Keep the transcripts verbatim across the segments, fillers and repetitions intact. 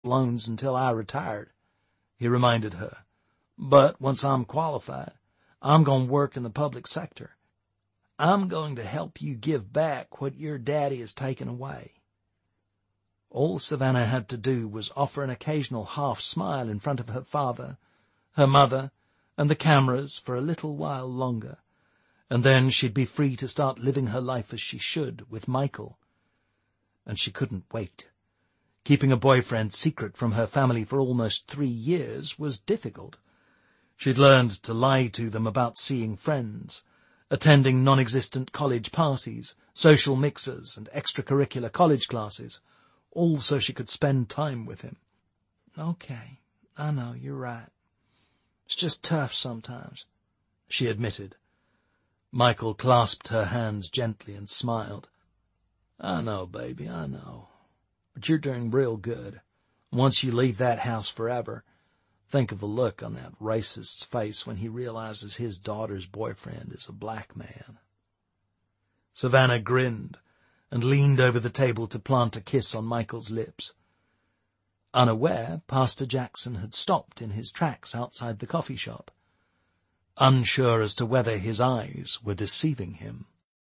loans until I retired," he reminded her. "But once I'm qualified, I'm going to work in the public sector. I'm going to help you give back what your daddy has taken away." All Savannah had to do was offer an occasional half-smile in front of her father, her mother, and the cameras for a little while longer, and then she'd be free to start living her life as she should, with Michael. And she couldn't wait. Keeping a boyfriend secret from her family for almost three years was difficult. She'd learned to lie to them about seeing friends, attending non-existent college parties, social mixers, and extracurricular college classes, all so she could spend time with him. "Okay, I know, you're right. It's just tough sometimes," she admitted. Michael clasped her hands gently and smiled. "I know, baby, I know. But you're doing real good. Once you leave that house forever, think of the look on that racist's face when he realizes his daughter's boyfriend is a black man." Savannah grinned and leaned over the table to plant a kiss on Michael's lips. Unaware, Pastor Jackson had stopped in his tracks outside the coffee shop, unsure as to whether his eyes were deceiving him.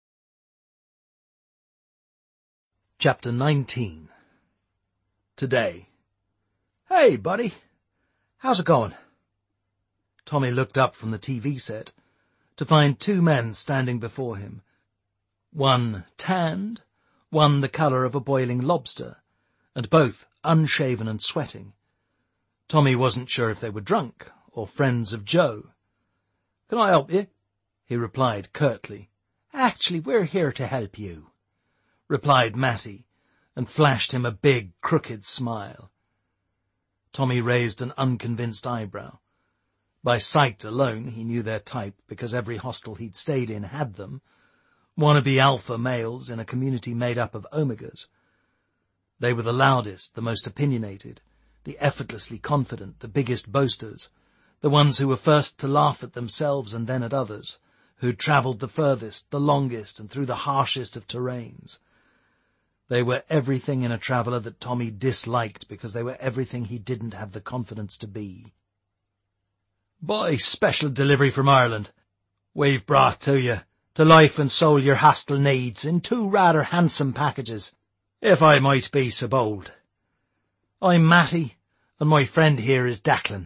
Chapter nineteen. Today. "Hey, buddy. How's it going?" Tommy looked up from the T V set to find two men standing before him, one tanned, one the colour of a boiling lobster, and both unshaven and sweating. Tommy wasn't sure if they were drunk or friends of Joe. "Can I help you?" he replied curtly. "Actually, we're here to help you," replied Matty, and flashed him a big, crooked smile. Tommy raised an unconvinced eyebrow. By sight alone he knew their type, because every hostel he'd stayed in had them, wannabe alpha males in a community made up of omegas. They were the loudest, the most opinionated, the effortlessly confident, the biggest boasters, the ones who were first to laugh at themselves and then at others, who'd travelled the furthest, the longest, and through the harshest of terrains. They were everything in a traveller that Tommy disliked because they were everything he didn't have the confidence to be. "By special delivery from Ireland, we've brought to you, to life and soul your hostel needs, in two rather handsome packages, if I might be so bold. I'm Matty, and my friend here is Declan."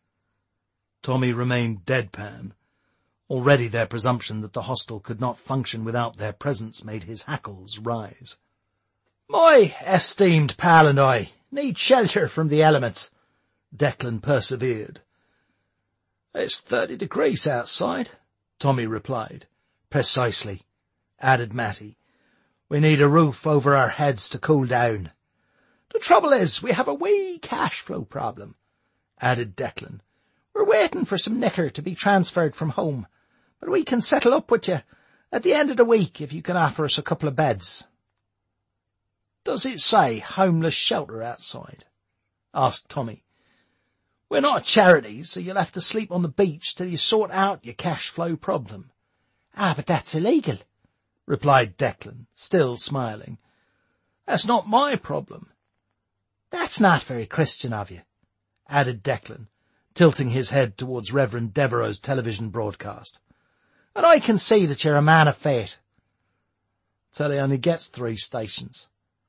Tommy remained deadpan. Already their presumption that the hostel could not function without their presence made his hackles rise. "My esteemed pal and I need shelter from the elements," Declan persevered. "It's thirty degrees outside," Tommy replied. "Precisely," added Matty. "We need a roof over our heads to cool down." "The trouble is, we have a wee cash flow problem," added Declan. "We're waiting for some knicker to be transferred from home, but we can settle up with you at the end of the week if you can offer us a couple of beds." "Does it say homeless shelter outside?" asked Tommy. "We're not a charity, so you'll have to sleep on the beach till you sort out your cash flow problem." "Ah, but that's illegal," replied Declan, still smiling. "That's not my problem." "That's not very Christian of you," added Declan, tilting his head towards Reverend Devereux's television broadcast. "And I can see that you're a man of faith." "Till he only gets three stations."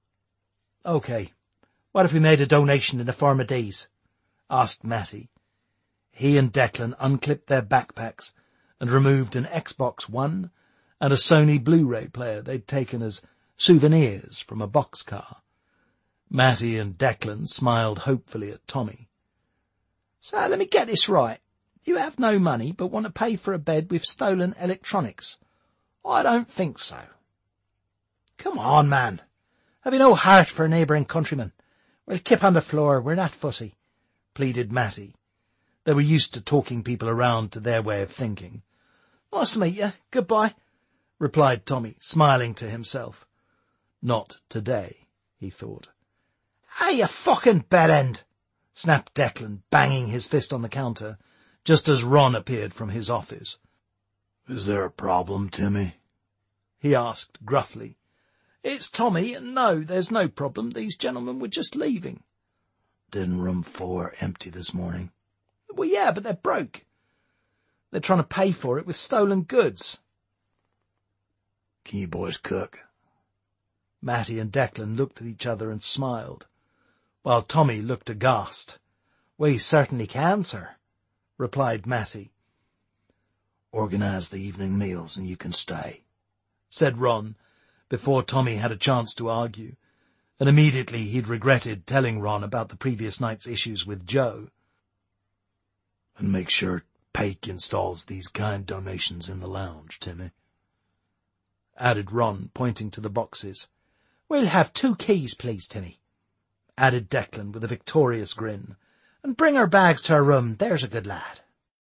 "OK, what if we made a donation in the form of these?" asked Matty. He and Declan unclipped their backpacks and removed an Xbox One and a Sony Blu-ray player they'd taken as souvenirs from a boxcar. Matty and Declan smiled hopefully at Tommy. "So let me get this right. You have no money but want to pay for a bed with stolen electronics. I don't think so." "Come on, man. Have you no heart for a neighbouring countryman? We'll kip on the floor, we're not fussy," pleaded Matty. They were used to talking people around to their way of thinking. "Nice to meet you. Goodbye," replied Tommy, smiling to himself. Not today, he thought. "Hey, you fucking bedend!" snapped Declan, banging his fist on the counter, just as Ron appeared from his office. "Is there a problem, Timmy?" he asked gruffly. "It's Tommy, and no, there's no problem. These gentlemen were just leaving." Didn't room four empty this morning? Well, yeah, but they're broke. They're trying to pay for it with stolen goods. Can you boys cook? Matty and Declan looked at each other and smiled, while Tommy looked aghast. We certainly can, sir, replied Matty. Organise the evening meals and you can stay, said Ron, before Tommy had a chance to argue, and immediately he'd regretted telling Ron about the previous night's issues with Joe. And make sure Paik installs these kind donations in the lounge, Timmy, added Ron, pointing to the boxes. We'll have two keys, please, Timmy, added Declan with a victorious grin. And bring our bags to our room, there's a good lad.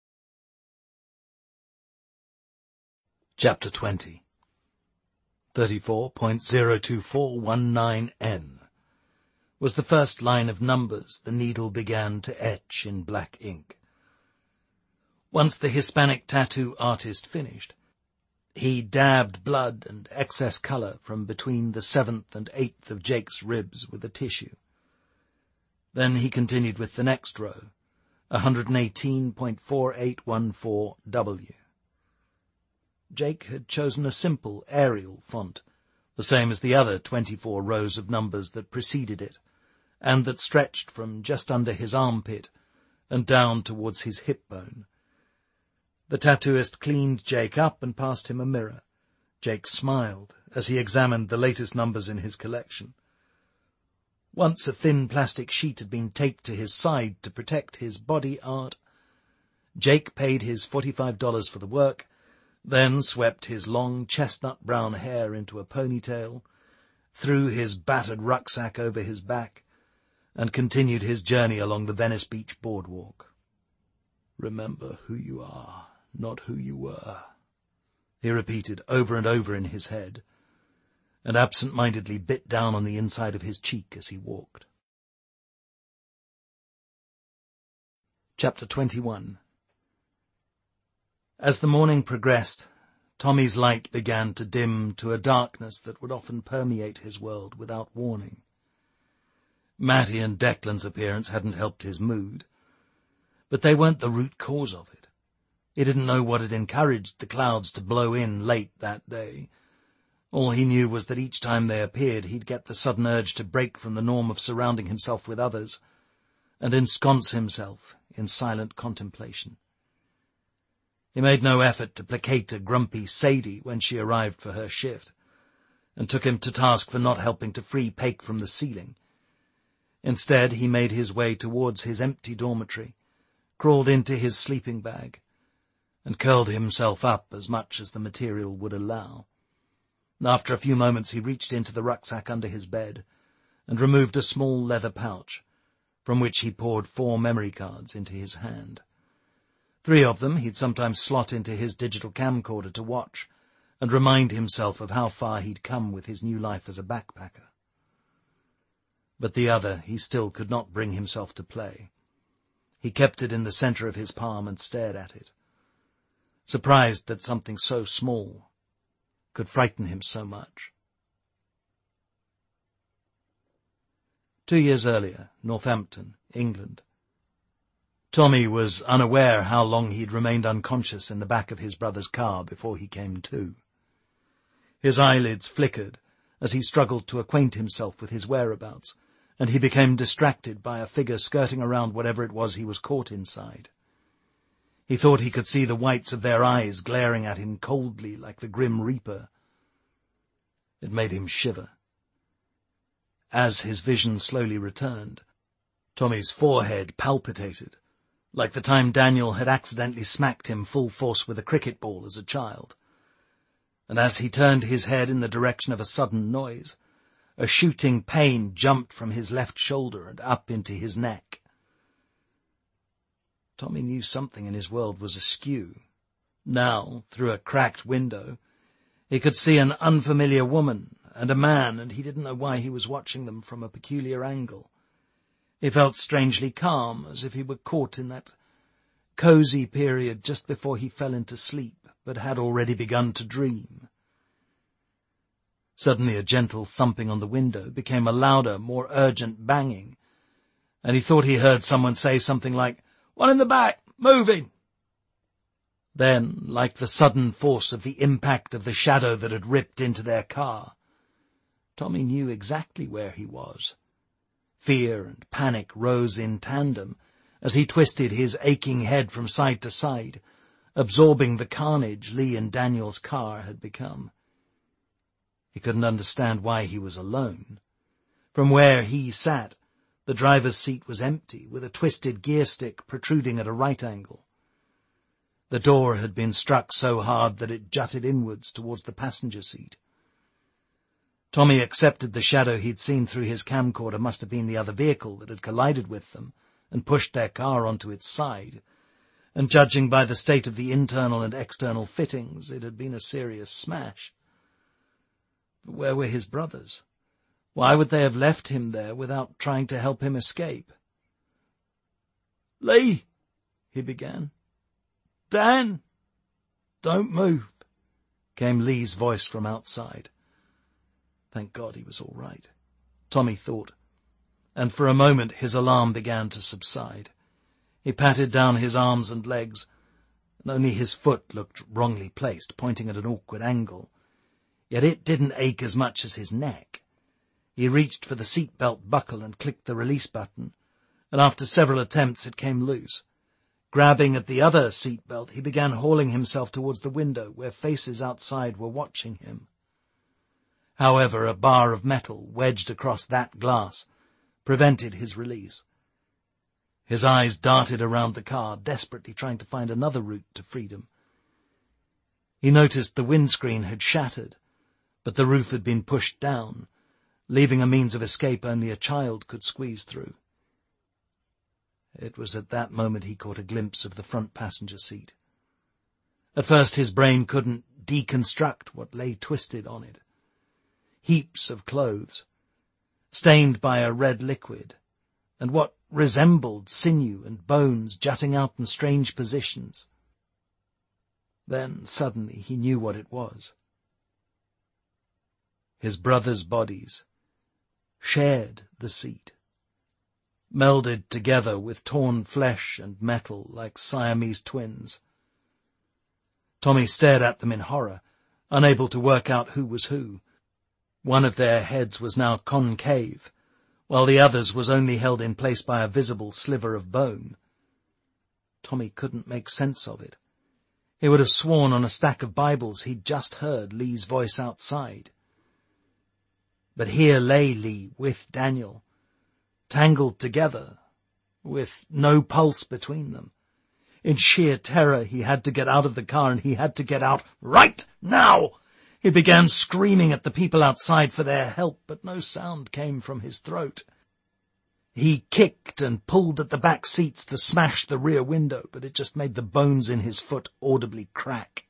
Chapter twenty. thirty-four point zero two four one nine N was the first line of numbers the needle began to etch in black ink. Once the Hispanic tattoo artist finished, he dabbed blood and excess colour from between the seventh and eighth of Jake's ribs with a tissue. Then he continued with the next row, one eighteen point four eight one four W. Jake had chosen a simple Arial font, the same as the other twenty-four rows of numbers that preceded it, and that stretched from just under his armpit and down towards his hip bone. The tattooist cleaned Jake up and passed him a mirror. Jake smiled as he examined the latest numbers in his collection. Once a thin plastic sheet had been taped to his side to protect his body art, Jake paid his forty-five dollars for the work, then swept his long chestnut-brown hair into a ponytail, threw his battered rucksack over his back, and continued his journey along the Venice Beach boardwalk. Remember who you are, not who you were, he repeated over and over in his head, and absent-mindedly bit down on the inside of his cheek as he walked. Chapter twenty-one. As the morning progressed, Tommy's light began to dim to a darkness that would often permeate his world without warning. Matty and Declan's appearance hadn't helped his mood, but they weren't the root cause of it. He didn't know what had encouraged the clouds to blow in late that day. All he knew was that each time they appeared, he'd get the sudden urge to break from the norm of surrounding himself with others and ensconce himself in silent contemplation. He made no effort to placate a grumpy Sadie when she arrived for her shift, and took him to task for not helping to free Paik from the ceiling. Instead, he made his way towards his empty dormitory, crawled into his sleeping bag, and curled himself up as much as the material would allow. After a few moments he reached into the rucksack under his bed and removed a small leather pouch, from which he poured four memory cards into his hand. Three of them he'd sometimes slot into his digital camcorder to watch and remind himself of how far he'd come with his new life as a backpacker. But the other he still could not bring himself to play. He kept it in the centre of his palm and stared at it, surprised that something so small could frighten him so much. Two years earlier, Northampton, England. Tommy was unaware how long he'd remained unconscious in the back of his brother's car before he came to. His eyelids flickered as he struggled to acquaint himself with his whereabouts, and he became distracted by a figure skirting around whatever it was he was caught inside. He thought he could see the whites of their eyes glaring at him coldly like the Grim Reaper. It made him shiver. As his vision slowly returned, Tommy's forehead palpitated, like the time Daniel had accidentally smacked him full force with a cricket ball as a child. And as he turned his head in the direction of a sudden noise, a shooting pain jumped from his left shoulder and up into his neck. Tommy knew something in his world was askew. Now, through a cracked window, he could see an unfamiliar woman and a man, and he didn't know why he was watching them from a peculiar angle. He felt strangely calm, as if he were caught in that cosy period just before he fell into sleep, but had already begun to dream. Suddenly a gentle thumping on the window became a louder, more urgent banging, and he thought he heard someone say something like, "One in the back, moving!" Then, like the sudden force of the impact of the shadow that had ripped into their car, Tommy knew exactly where he was. Fear and panic rose in tandem as he twisted his aching head from side to side, absorbing the carnage Lee and Daniel's car had become. He couldn't understand why he was alone. From where he sat, the driver's seat was empty, with a twisted gear stick protruding at a right angle. The door had been struck so hard that it jutted inwards towards the passenger seat. Tommy accepted the shadow he'd seen through his camcorder must have been the other vehicle that had collided with them and pushed their car onto its side, and judging by the state of the internal and external fittings, it had been a serious smash. But where were his brothers? Why would they have left him there without trying to help him escape? "Lee," he began. "Dan!" "Don't move," came Lee's voice from outside. Thank God he was all right, Tommy thought, and for a moment his alarm began to subside. He patted down his arms and legs, and only his foot looked wrongly placed, pointing at an awkward angle. Yet it didn't ache as much as his neck. He reached for the seat belt buckle and clicked the release button, and after several attempts it came loose. Grabbing at the other seat belt, he began hauling himself towards the window, where faces outside were watching him. However, a bar of metal wedged across that glass prevented his release. His eyes darted around the car, desperately trying to find another route to freedom. He noticed the windscreen had shattered, but the roof had been pushed down, leaving a means of escape only a child could squeeze through. It was at that moment he caught a glimpse of the front passenger seat. At first his brain couldn't deconstruct what lay twisted on it. Heaps of clothes, stained by a red liquid, and what resembled sinew and bones jutting out in strange positions. Then, suddenly, he knew what it was. His brothers' bodies shared the seat, melded together with torn flesh and metal like Siamese twins. Tommy stared at them in horror, unable to work out who was who. One of their heads was now concave, while the other's was only held in place by a visible sliver of bone. Tommy couldn't make sense of it. He would have sworn on a stack of Bibles he'd just heard Lee's voice outside. But here lay Lee with Daniel, tangled together, with no pulse between them. In sheer terror, he had to get out of the car, and he had to get out right now. He began screaming at the people outside for their help, but no sound came from his throat. He kicked and pulled at the back seats to smash the rear window, but it just made the bones in his foot audibly crack.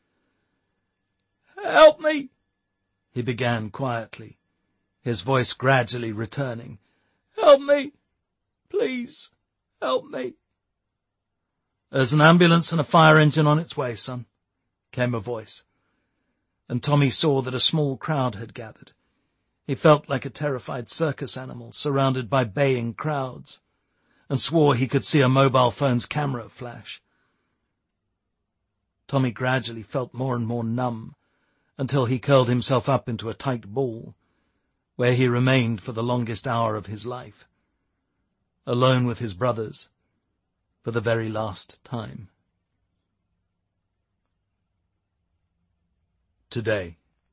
"Help me," he began quietly, his voice gradually returning. "Help me. Please, help me." "There's an ambulance and a fire engine on its way, son," came a voice, and Tommy saw that a small crowd had gathered. He felt like a terrified circus animal surrounded by baying crowds, and swore he could see a mobile phone's camera flash. Tommy gradually felt more and more numb until he curled himself up into a tight ball, where he remained for the longest hour of his life, alone with his brothers for the very last time. Today.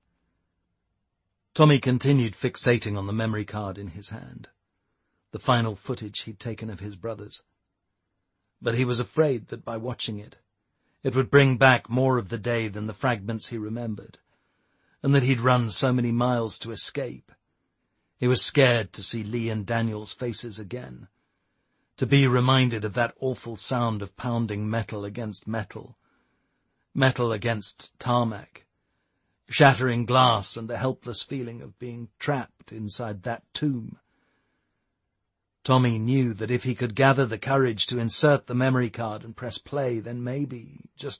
Tommy continued fixating on the memory card in his hand, the final footage he'd taken of his brothers. But he was afraid that by watching it, it would bring back more of the day than the fragments he remembered, and that he'd run so many miles to escape. He was scared to see Lee and Daniel's faces again, to be reminded of that awful sound of pounding metal against metal, metal against tarmac, shattering glass, and the helpless feeling of being trapped inside that tomb. Tommy knew that if he could gather the courage to insert the memory card and press play, then maybe, just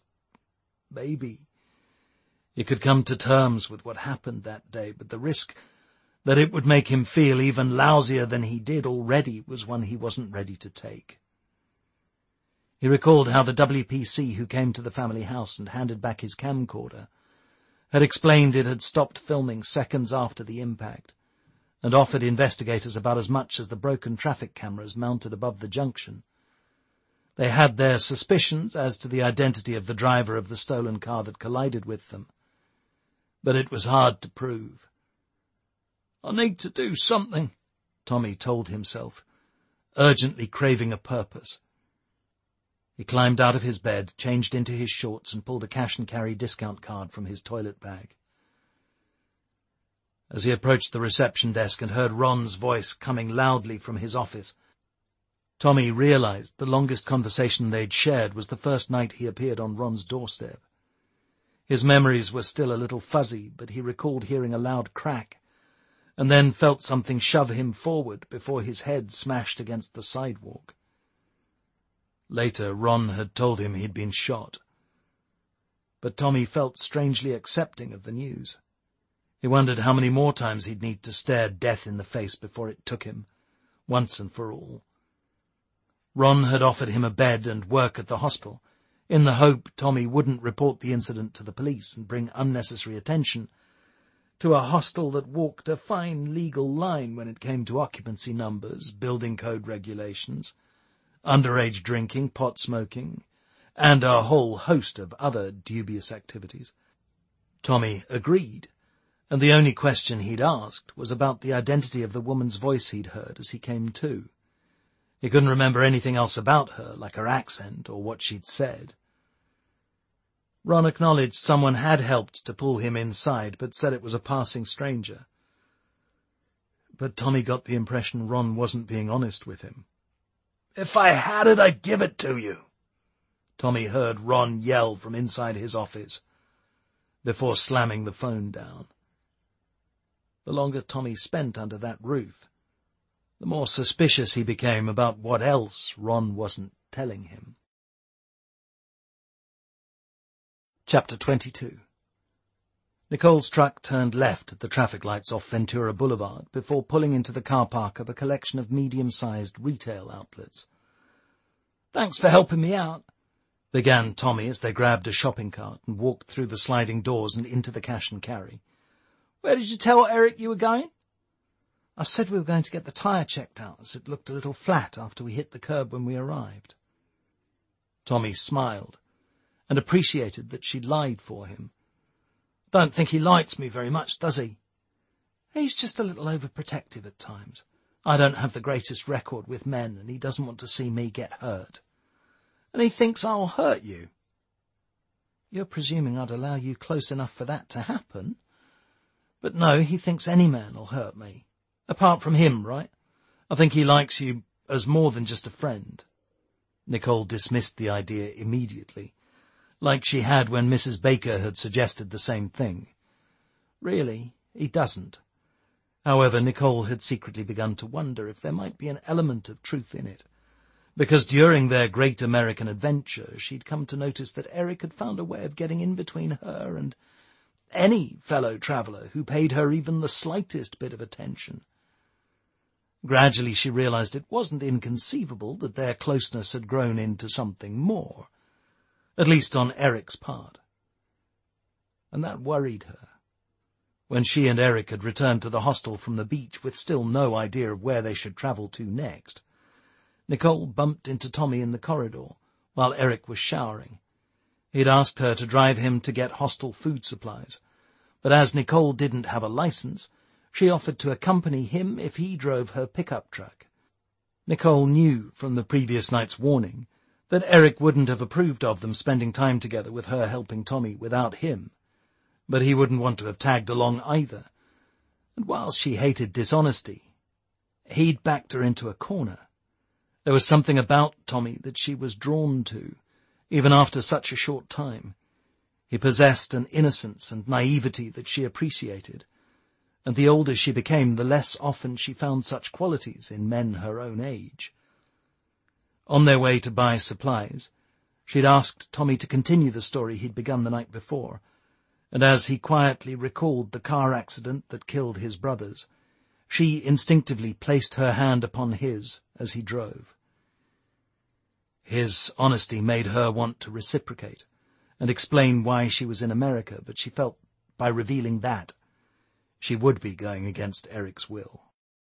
maybe, he could come to terms with what happened that day, but the risk, That it would make him feel even lousier than he did already was one he wasn't ready to take. He recalled how the W P C who came to the family house and handed back his camcorder had explained it had stopped filming seconds after the impact and offered investigators about as much as the broken traffic cameras mounted above the junction. They had their suspicions as to the identity of the driver of the stolen car that collided with them, but it was hard to prove. "I need to do something," Tommy told himself, urgently craving a purpose. He climbed out of his bed, changed into his shorts, and pulled a cash-and-carry discount card from his toilet bag. As he approached the reception desk and heard Ron's voice coming loudly from his office, Tommy realized the longest conversation they'd shared was the first night he appeared on Ron's doorstep. His memories were still a little fuzzy, but he recalled hearing a loud crack, and then felt something shove him forward before his head smashed against the sidewalk. Later, Ron had told him he'd been shot. But Tommy felt strangely accepting of the news. He wondered how many more times he'd need to stare death in the face before it took him, once and for all. Ron had offered him a bed and work at the hospital, in the hope Tommy wouldn't report the incident to the police and bring unnecessary attention to a hostel that walked a fine legal line when it came to occupancy numbers, building code regulations, underage drinking, pot smoking, and a whole host of other dubious activities. Tommy agreed, and the only question he'd asked was about the identity of the woman's voice he'd heard as he came to. He couldn't remember anything else about her, like her accent or what she'd said. Ron acknowledged someone had helped to pull him inside, but said it was a passing stranger. But Tommy got the impression Ron wasn't being honest with him. "If I had it, I'd give it to you," Tommy heard Ron yell from inside his office, before slamming the phone down. The longer Tommy spent under that roof, the more suspicious he became about what else Ron wasn't telling him. Chapter twenty-two. Nicole's truck turned left at the traffic lights off Ventura Boulevard before pulling into the car park of a collection of medium-sized retail outlets. "Thanks for helping me out," began Tommy as they grabbed a shopping cart and walked through the sliding doors and into the cash and carry. "Where did you tell Eric you were going?" "I said we were going to get the tyre checked out, as it looked a little flat after we hit the curb when we arrived." Tommy smiled and appreciated that she'd lied for him. "Don't think he likes me very much, does he?" "He's just a little overprotective at times. I don't have the greatest record with men, and he doesn't want to see me get hurt." "And he thinks I'll hurt you?" "You're presuming I'd allow you close enough for that to happen. But no, he thinks any man will hurt me. Apart from him, right? I think he likes you as more than just a friend." Nicole dismissed the idea immediately, like she had when Missus Baker had suggested the same thing. Really, he doesn't. However, Nicole had secretly begun to wonder if there might be an element of truth in it, because during their great American adventure she'd come to notice that Eric had found a way of getting in between her and any fellow traveller who paid her even the slightest bit of attention. Gradually she realized it wasn't inconceivable that their closeness had grown into something more, at least on Eric's part. And that worried her. When she and Eric had returned to the hostel from the beach with still no idea of where they should travel to next, Nicole bumped into Tommy in the corridor while Eric was showering. He'd asked her to drive him to get hostel food supplies, but as Nicole didn't have a license, she offered to accompany him if he drove her pickup truck. Nicole knew from the previous night's warning that Eric wouldn't have approved of them spending time together with her helping Tommy without him, but he wouldn't want to have tagged along either. And while she hated dishonesty, he'd backed her into a corner. There was something about Tommy that she was drawn to, even after such a short time. He possessed an innocence and naivety that she appreciated, and the older she became, the less often she found such qualities in men her own age. On their way to buy supplies, she'd asked Tommy to continue the story he'd begun the night before, and as he quietly recalled the car accident that killed his brothers, She instinctively placed her hand upon his as he drove. His honesty made her want to reciprocate and explain why she was in America, but she felt by revealing that she would be going against Eric's will.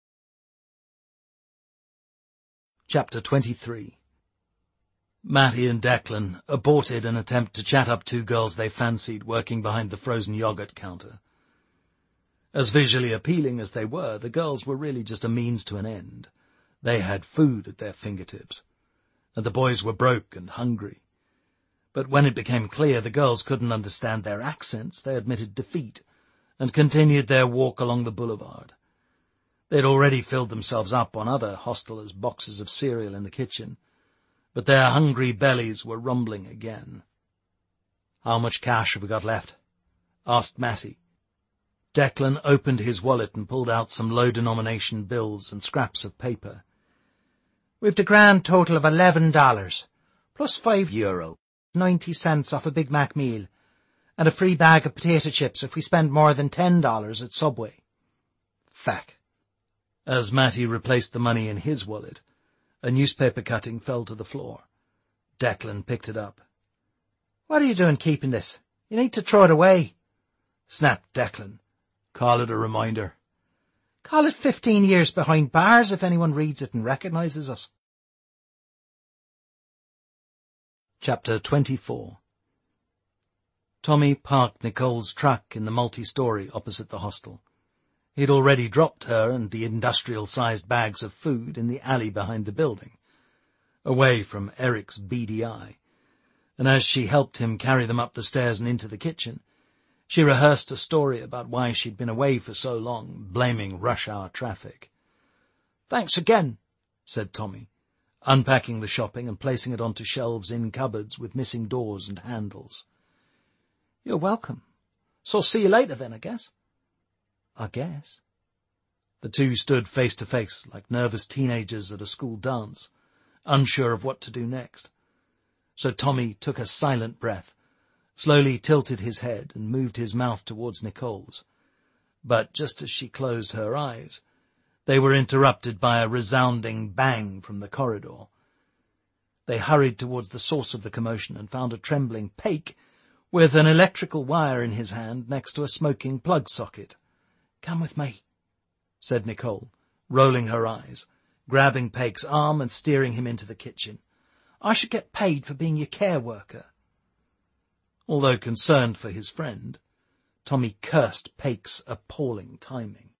Chapter twenty-three. Matty and Declan aborted an attempt to chat up two girls they fancied working behind the frozen yogurt counter. As visually appealing as they were, the girls were really just a means to an end. They had food at their fingertips, and the boys were broke and hungry. But when it became clear the girls couldn't understand their accents, they admitted defeat and continued their walk along the boulevard. They'd already filled themselves up on other hostelers' boxes of cereal in the kitchen, but their hungry bellies were rumbling again. "How much cash have we got left?" asked Matty. Declan opened his wallet and pulled out some low-denomination bills and scraps of paper. "We've the grand total of eleven dollars, plus five euro, ninety cents off a Big Mac meal, and a free bag of potato chips if we spend more than ten dollars at Subway." Fack. As Matty replaced the money in his wallet, a newspaper cutting fell to the floor. Declan picked it up. "What are you doing keeping this? You need to throw it away," snapped Declan. "Call it a reminder." "Call it fifteen years behind bars if anyone reads it and recognises us." Chapter twenty-four. Tommy parked Nicole's truck in the multi-story opposite the hostel. He'd already dropped her and the industrial-sized bags of food in the alley behind the building, away from Eric's beady eye, and as she helped him carry them up the stairs and into the kitchen, she rehearsed a story about why she'd been away for so long, blaming rush-hour traffic. "Thanks again," said Tommy, unpacking the shopping and placing it onto shelves in cupboards with missing doors and handles. "You're welcome. So see you later then, I guess." "I guess." The two stood face to face like nervous teenagers at a school dance, unsure of what to do next. So Tommy took a silent breath, slowly tilted his head and moved his mouth towards Nicole's. But just as she closed her eyes, they were interrupted by a resounding bang from the corridor. They hurried towards the source of the commotion and found a trembling Paik with an electrical wire in his hand next to a smoking plug socket. "Come with me," said Nicole, rolling her eyes, grabbing Paik's arm and steering him into the kitchen. "I should get paid for being your care worker." Although concerned for his friend, Tommy cursed Paik's appalling timing.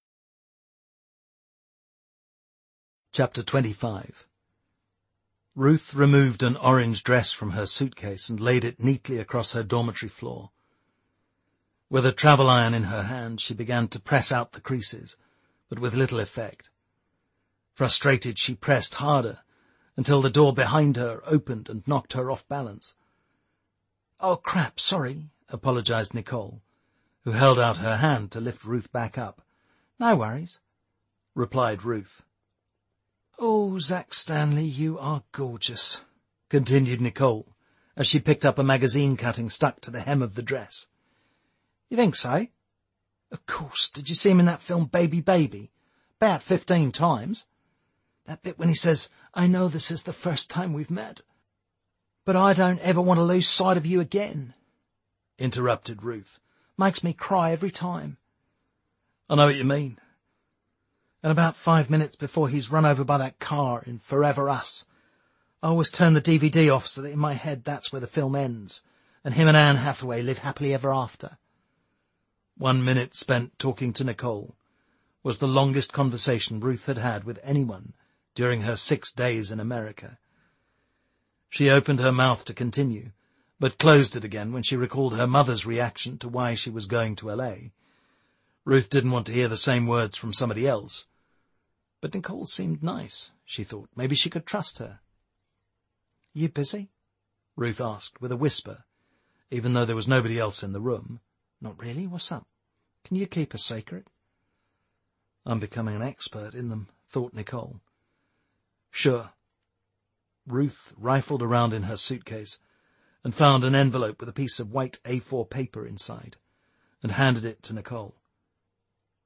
Chapter twenty-five. Ruth removed an orange dress from her suitcase and laid it neatly across her dormitory floor. With a travel iron in her hand, she began to press out the creases, but with little effect. Frustrated, she pressed harder, until the door behind her opened and knocked her off balance. "Oh, crap, sorry," apologized Nicole, who held out her hand to lift Ruth back up. "No worries," replied Ruth. "Oh, Zach Stanley, you are gorgeous," continued Nicole, as she picked up a magazine cutting stuck to the hem of the dress. "You think so?" "Of course. Did you see him in that film Baby Baby? About fifteen times. That bit when he says, 'I know this is the first time we've met, but I don't ever want to lose sight of you again,'" interrupted Ruth. "Makes me cry every time." "I know what you mean." "And about five minutes before he's run over by that car in Forever Us, I always turn the D V D off so that in my head that's where the film ends, and him and Anne Hathaway live happily ever after." One minute spent talking to Nicole was the longest conversation Ruth had had with anyone during her six days in America. She opened her mouth to continue, but closed it again when she recalled her mother's reaction to why she was going to L A. Ruth didn't want to hear the same words from somebody else. But Nicole seemed nice, she thought. Maybe she could trust her. "You busy?" Ruth asked with a whisper, even though there was nobody else in the room. "Not really. What's up? Can you keep a secret?" "I'm becoming an expert in them," thought Nicole. "Sure." Ruth rifled around in her suitcase and found an envelope with a piece of white A four paper inside and handed it to Nicole.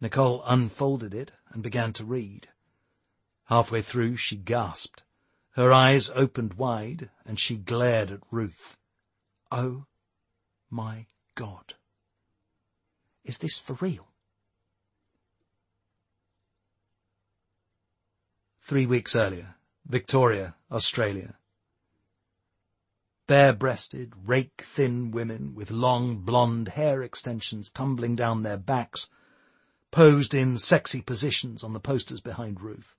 Nicole unfolded it and began to read. Halfway through, she gasped. Her eyes opened wide, and she glared at Ruth. Oh, my God. Is this for real? Three weeks earlier, Victoria, Australia. Bare-breasted, rake-thin women with long blonde hair extensions tumbling down their backs posed in sexy positions on the posters behind Ruth.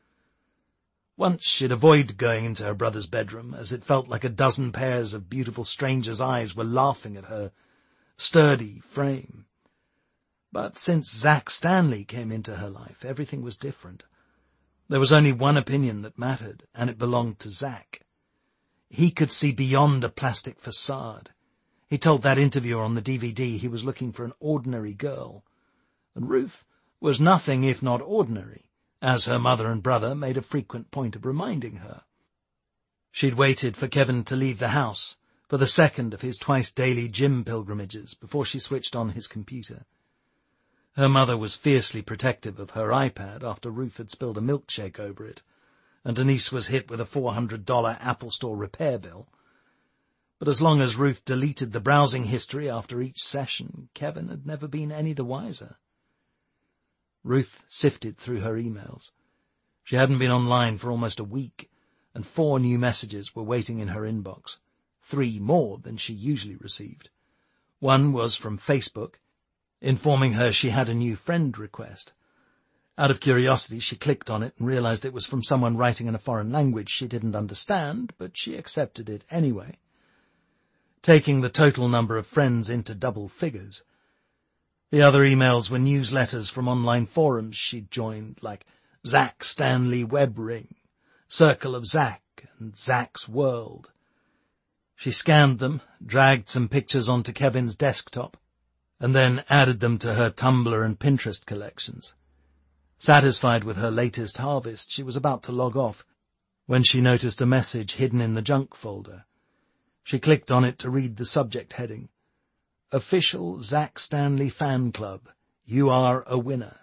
Once she'd avoided going into her brother's bedroom, as it felt like a dozen pairs of beautiful strangers' eyes were laughing at her sturdy frame. But since Zack Stanley came into her life, everything was different. There was only one opinion that mattered, and it belonged to Zack. He could see beyond a plastic facade. He told that interviewer on the D V D he was looking for an ordinary girl. And Ruth was nothing if not ordinary, as her mother and brother made a frequent point of reminding her. She'd waited for Kevin to leave the house for the second of his twice-daily gym pilgrimages before she switched on his computer. Her mother was fiercely protective of her iPad after Ruth had spilled a milkshake over it, and Denise was hit with a four hundred dollars Apple Store repair bill. But as long as Ruth deleted the browsing history after each session, Kevin had never been any the wiser. Ruth sifted through her emails. She hadn't been online for almost a week, and four new messages were waiting in her inbox, three more than she usually received. One was from Facebook, informing her she had a new friend request. Out of curiosity, she clicked on it and realized it was from someone writing in a foreign language she didn't understand, but she accepted it anyway. Taking the total number of friends into double figures. The other emails were newsletters from online forums she'd joined, like Zack Stanley Web Ring, Circle of Zack, and Zack's World. She scanned them, dragged some pictures onto Kevin's desktop, and then added them to her Tumblr and Pinterest collections. Satisfied with her latest harvest, she was about to log off when she noticed a message hidden in the junk folder. She clicked on it to read the subject heading. Official Zack Stanley Fan Club. You are a winner.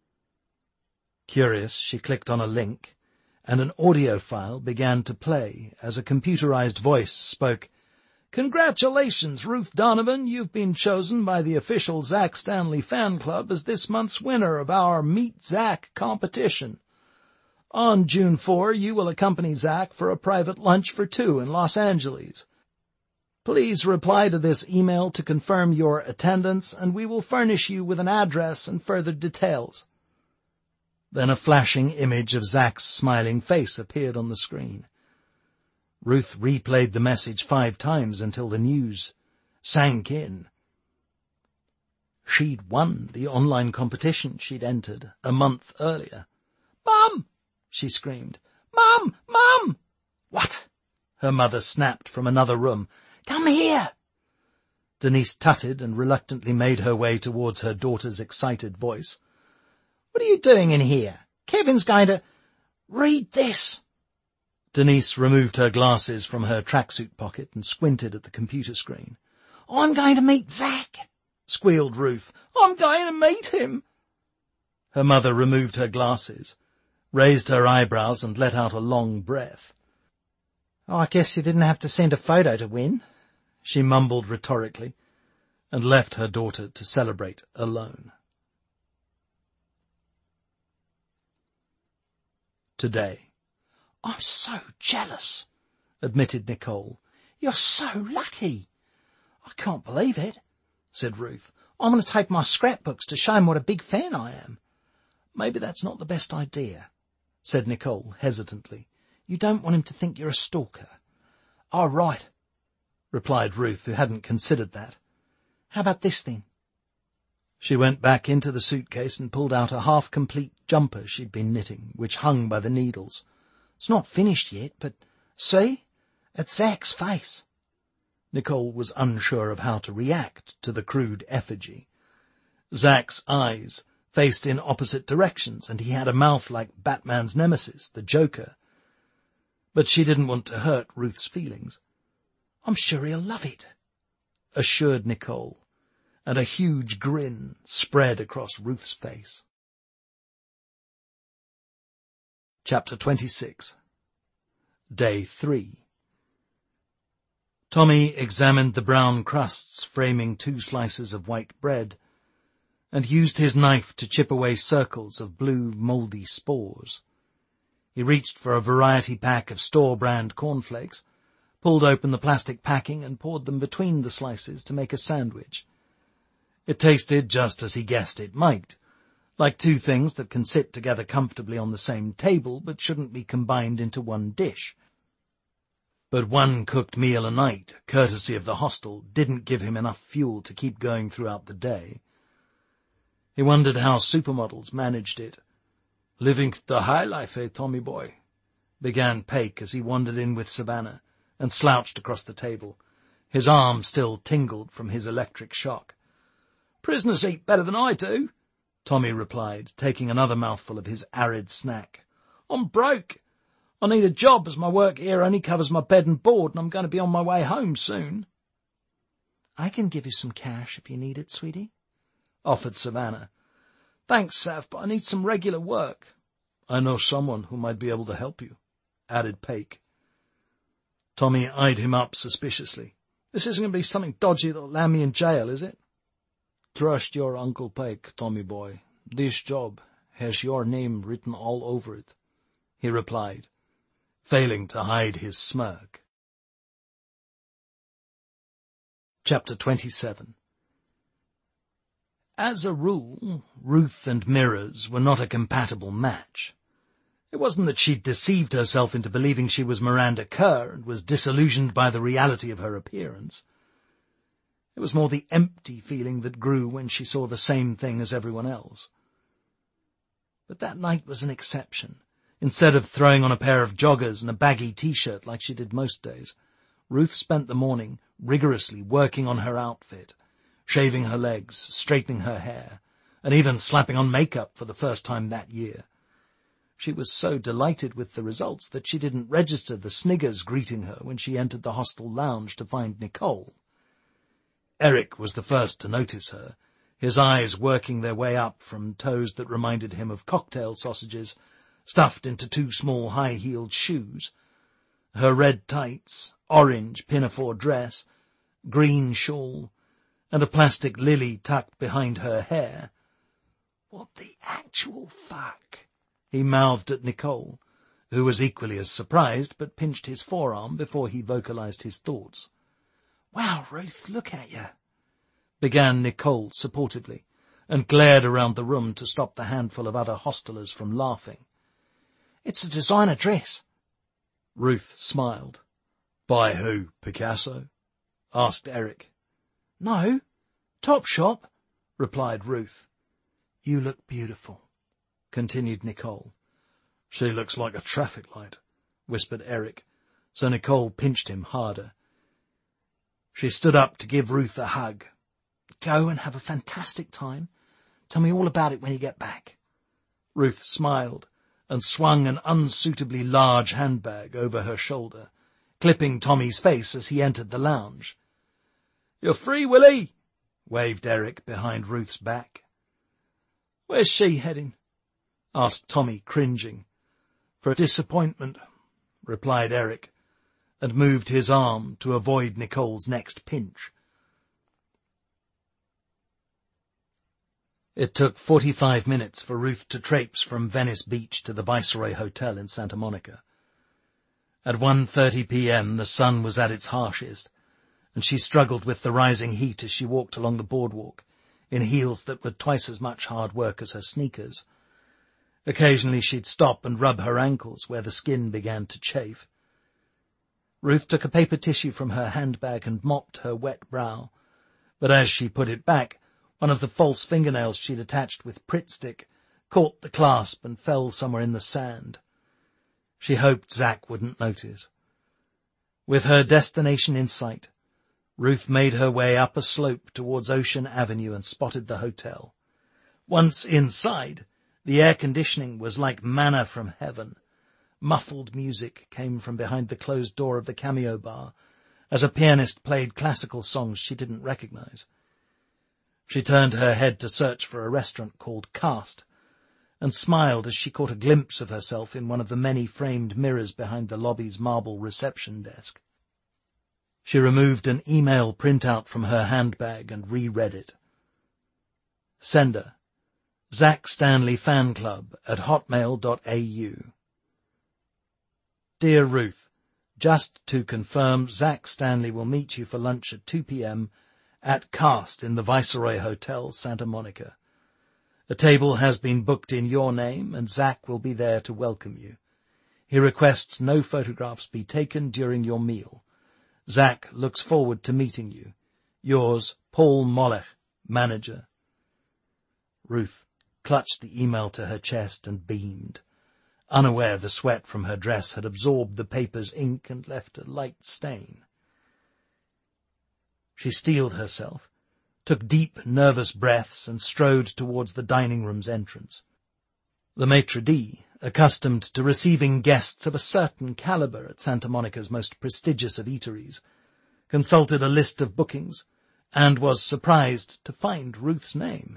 Curious, she clicked on a link, and an audio file began to play as a computerized voice spoke. Congratulations, Ruth Donovan. You've been chosen by the official Zack Stanley Fan Club as this month's winner of our Meet Zack competition. On June fourth, you will accompany Zack for a private lunch for two in Los Angeles. Please reply to this email to confirm your attendance, and we will furnish you with an address and further details. Then a flashing image of Zack's smiling face appeared on the screen. Ruth replayed the message five times until the news sank in. She'd won the online competition she'd entered a month earlier. "Mum!" she screamed. "Mum! Mum!" "What?" her mother snapped from another room. "Come here!" Denise tutted and reluctantly made her way towards her daughter's excited voice. "What are you doing in here? Kevin's going to... Read this!" Denise removed her glasses from her tracksuit pocket and squinted at the computer screen. "I'm going to meet Zack," squealed Ruth. "I'm going to meet him." Her mother removed her glasses, raised her eyebrows and let out a long breath. "Oh, I guess you didn't have to send a photo to win," she mumbled rhetorically, and left her daughter to celebrate alone. Today. "I'm so jealous," admitted Nicole. "You're so lucky." "I can't believe it," said Ruth. "I'm going to take my scrapbooks to show him what a big fan I am." "Maybe that's not the best idea," said Nicole hesitantly. "You don't want him to think you're a stalker." "Oh, right," replied Ruth, who hadn't considered that. "How about this thing?" She went back into the suitcase and pulled out a half-complete jumper she'd been knitting, which hung by the needles. "It's not finished yet, but see? It's Zack's face." Nicole was unsure of how to react to the crude effigy. Zack's eyes faced in opposite directions, and he had a mouth like Batman's nemesis, the Joker. But she didn't want to hurt Ruth's feelings. "I'm sure he'll love it," assured Nicole, and a huge grin spread across Ruth's face. Chapter twenty-six. Day three. Tommy examined the brown crusts framing two slices of white bread, and used his knife to chip away circles of blue, mouldy spores. He reached for a variety pack of store-brand cornflakes, pulled open the plastic packing and poured them between the slices to make a sandwich. It tasted just as he guessed it might, like two things that can sit together comfortably on the same table but shouldn't be combined into one dish. But one cooked meal a night, courtesy of the hostel, didn't give him enough fuel to keep going throughout the day. He wondered how supermodels managed it. "Living the high life, eh, Tommy boy?" began Paik as he wandered in with Savannah and slouched across the table. His arm still tingled from his electric shock. "Prisoners eat better than I do," Tommy replied, taking another mouthful of his arid snack. "I'm broke. I need a job as my work here only covers my bed and board, and I'm going to be on my way home soon." "I can give you some cash if you need it, sweetie," offered Savannah. "Thanks, Sav, but I need some regular work." "I know someone who might be able to help you," added Paik. Tommy eyed him up suspiciously. "This isn't going to be something dodgy that'll land me in jail, is it?" "Trust your Uncle Paik, Tommy boy. This job has your name written all over it," he replied, failing to hide his smirk. Chapter twenty-seven. As a rule, Ruth and mirrors were not a compatible match. It wasn't that she'd deceived herself into believing she was Miranda Kerr and was disillusioned by the reality of her appearance. It was more the empty feeling that grew when she saw the same thing as everyone else. But that night was an exception. Instead of throwing on a pair of joggers and a baggy t-shirt like she did most days, Ruth spent the morning rigorously working on her outfit, shaving her legs, straightening her hair, and even slapping on makeup for the first time that year. She was so delighted with the results that she didn't register the sniggers greeting her when she entered the hostel lounge to find Nicole. Eric was the first to notice her, his eyes working their way up from toes that reminded him of cocktail sausages stuffed into two small high-heeled shoes. Her red tights, orange pinafore dress, green shawl, and a plastic lily tucked behind her hair. "What the actual fuck?" he mouthed at Nicole, who was equally as surprised but pinched his forearm before he vocalized his thoughts. "Wow, Ruth, look at you," began Nicole supportively, and glared around the room to stop the handful of other hostelers from laughing. "It's a designer dress." Ruth smiled. "By who, Picasso?" asked Eric. "No, Topshop," replied Ruth. "You look beautiful," continued Nicole. "She looks like a traffic light," whispered Eric, so Nicole pinched him harder. She stood up to give Ruth a hug. "Go and have a fantastic time. Tell me all about it when you get back." Ruth smiled and swung an unsuitably large handbag over her shoulder, clipping Tommy's face as he entered the lounge. "You're free, Willie," waved Eric behind Ruth's back. "Where's she heading?" asked Tommy, cringing. "For disappointment," replied Eric, and moved his arm to avoid Nicole's next pinch. It took forty-five minutes for Ruth to traipse from Venice Beach to the Viceroy Hotel in Santa Monica. At one thirty p.m. the sun was at its harshest, and she struggled with the rising heat as she walked along the boardwalk, in heels that were twice as much hard work as her sneakers. Occasionally she'd stop and rub her ankles where the skin began to chafe. Ruth took a paper tissue from her handbag and mopped her wet brow, but as she put it back, one of the false fingernails she'd attached with Pritt stick caught the clasp and fell somewhere in the sand. She hoped Zach wouldn't notice. With her destination in sight, Ruth made her way up a slope towards Ocean Avenue and spotted the hotel. Once inside, the air conditioning was like manna from heaven. Muffled music came from behind the closed door of the Cameo bar as a pianist played classical songs she didn't recognize. She turned her head to search for a restaurant called Cast, and smiled as she caught a glimpse of herself in one of the many framed mirrors behind the lobby's marble reception desk. She removed an email printout from her handbag and reread it. Sender, Zach Stanley Fan Club at hotmail dot a u. Dear Ruth, just to confirm, Zach Stanley will meet you for lunch at two p.m. at Cast in the Viceroy Hotel, Santa Monica. A table has been booked in your name, and Zach will be there to welcome you. He requests no photographs be taken during your meal. Zach looks forward to meeting you. Yours, Paul Mollech, manager. Ruth clutched the email to her chest and beamed, unaware the sweat from her dress had absorbed the paper's ink and left a light stain. She steeled herself, took deep, nervous breaths, and strode towards the dining room's entrance. The maitre d', accustomed to receiving guests of a certain caliber at Santa Monica's most prestigious of eateries, consulted a list of bookings, and was surprised to find Ruth's name.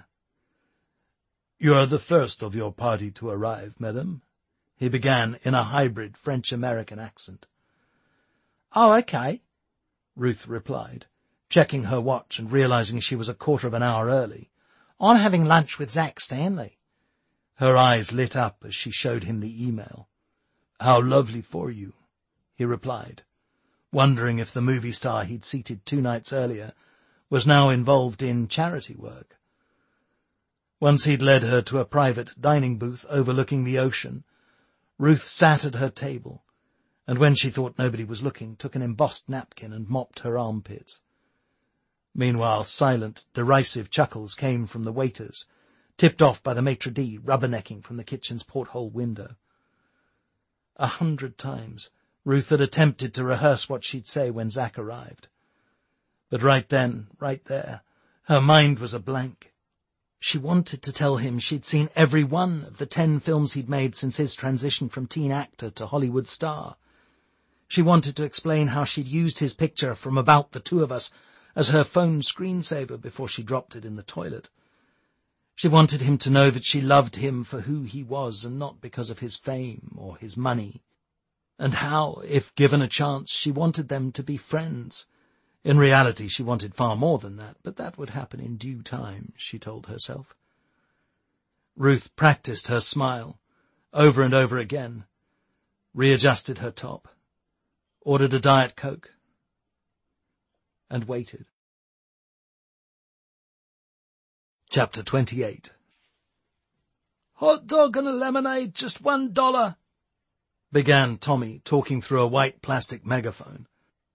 "You are the first of your party to arrive, madam," he began in a hybrid French-American accent. "Oh, okay," Ruth replied, checking her watch and realizing she was a quarter of an hour early. "I'm having lunch with Zach Stanley." Her eyes lit up as she showed him the email. "How lovely for you," he replied, wondering if the movie star he'd seated two nights earlier was now involved in charity work. Once he'd led her to a private dining booth overlooking the ocean, Ruth sat at her table, and when she thought nobody was looking, took an embossed napkin and mopped her armpits. Meanwhile, silent, derisive chuckles came from the waiters, tipped off by the maitre d' rubbernecking from the kitchen's porthole window. A hundred times Ruth had attempted to rehearse what she'd say when Zach arrived. But right then, right there, her mind was a blank. She wanted to tell him she'd seen every one of the ten films he'd made since his transition from teen actor to Hollywood star. She wanted to explain how she'd used his picture from About the Two of Us as her phone screensaver before she dropped it in the toilet. She wanted him to know that she loved him for who he was and not because of his fame or his money, and how, if given a chance, she wanted them to be friends. In reality, she wanted far more than that, but that would happen in due time, she told herself. Ruth practiced her smile, over and over again, readjusted her top, ordered a Diet Coke, and waited. Chapter twenty-eight. "Hot dog and a lemonade, just one dollar," began Tommy, talking through a white plastic megaphone.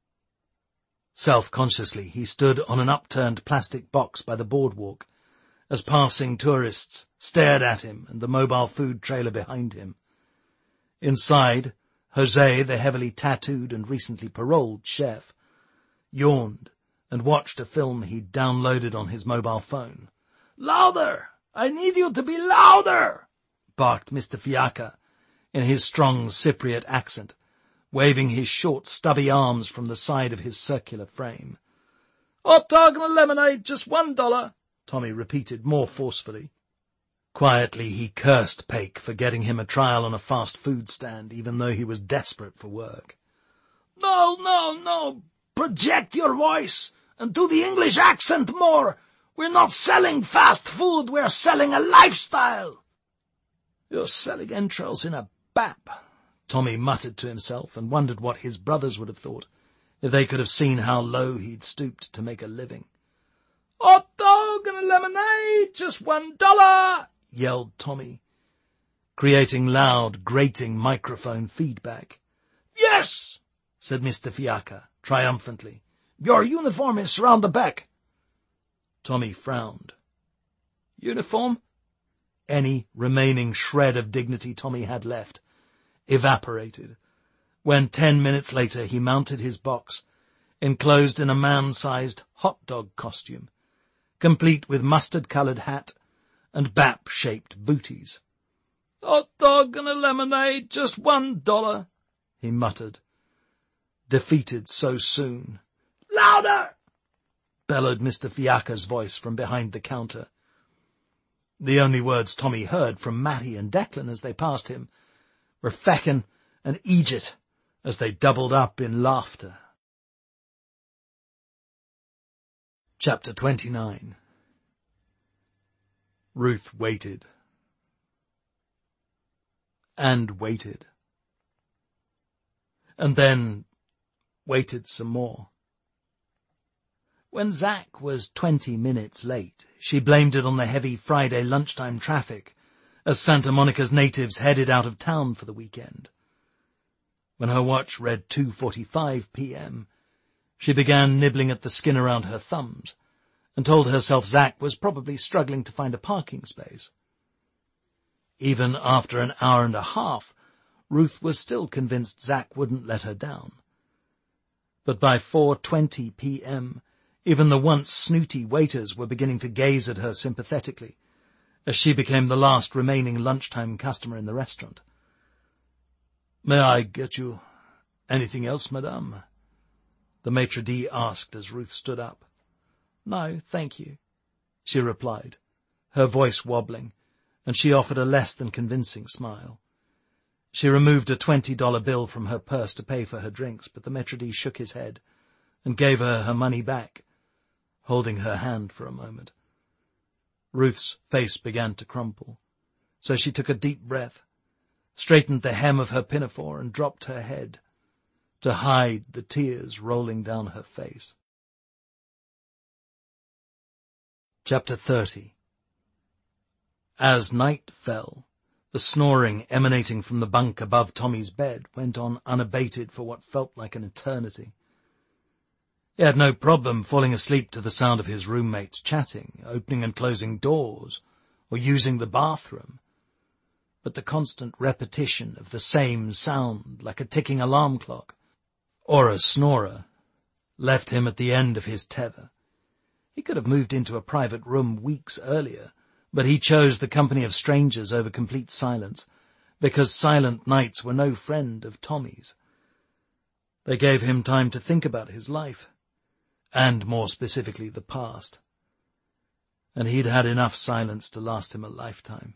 Self-consciously, he stood on an upturned plastic box by the boardwalk as passing tourists stared at him and the mobile food trailer behind him. Inside, Jose, the heavily tattooed and recently paroled chef, yawned and watched a film he'd downloaded on his mobile phone. "Louder! I need you to be louder!" barked Mister Fiacca in his strong Cypriot accent, waving his short, stubby arms from the side of his circular frame. "Hot dog and a lemonade, just one dollar," Tommy repeated more forcefully. Quietly, he cursed Paik for getting him a trial on a fast food stand, even though he was desperate for work. "No, no, no! Project your voice and do the English accent more! We're not selling fast food, we're selling a lifestyle!" "You're selling entrails in a B A P," Tommy muttered to himself, and wondered what his brothers would have thought if they could have seen how low he'd stooped to make a living. "Hot dog and a lemonade, just one dollar!" yelled Tommy, creating loud, grating microphone feedback. "Yes," said Mister Fiacca, triumphantly. "Your uniform is round the back." Tommy frowned. Uniform? Any remaining shred of dignity Tommy had left evaporated when ten minutes later he mounted his box, enclosed in a man-sized hot dog costume, complete with mustard-coloured hat and B A P-shaped booties. "Hot dog and a lemonade, just one dollar," he muttered, defeated so soon. "Louder!" bellowed Mister Fiacca's voice from behind the counter. The only words Tommy heard from Matty and Declan as they passed him were feckin' and Egypt as they doubled up in laughter. Chapter twenty-nine. Ruth waited. And waited. And then waited some more. When Zack was twenty minutes late, she blamed it on the heavy Friday lunchtime traffic as Santa Monica's natives headed out of town for the weekend. When her watch read two forty-five p m, she began nibbling at the skin around her thumbs and told herself Zack was probably struggling to find a parking space. Even after an hour and a half, Ruth was still convinced Zack wouldn't let her down. But by four twenty p m, even the once snooty waiters were beginning to gaze at her sympathetically, as she became the last remaining lunchtime customer in the restaurant. "May I get you anything else, madame?" the maitre d' asked as Ruth stood up. "No, thank you," she replied, her voice wobbling, and she offered a less than convincing smile. She removed a twenty dollar bill from her purse to pay for her drinks, but the maitre d' shook his head and gave her her money back, holding her hand for a moment. Ruth's face began to crumple, so she took a deep breath, straightened the hem of her pinafore, and dropped her head to hide the tears rolling down her face. Chapter thirty. As night fell, the snoring emanating from the bunk above Tommy's bed went on unabated for what felt like an eternity. He had no problem falling asleep to the sound of his roommates chatting, opening and closing doors, or using the bathroom. But the constant repetition of the same sound, like a ticking alarm clock, or a snorer, left him at the end of his tether. He could have moved into a private room weeks earlier, but he chose the company of strangers over complete silence, because silent nights were no friend of Tommy's. They gave him time to think about his life, and more specifically the past, and he'd had enough silence to last him a lifetime.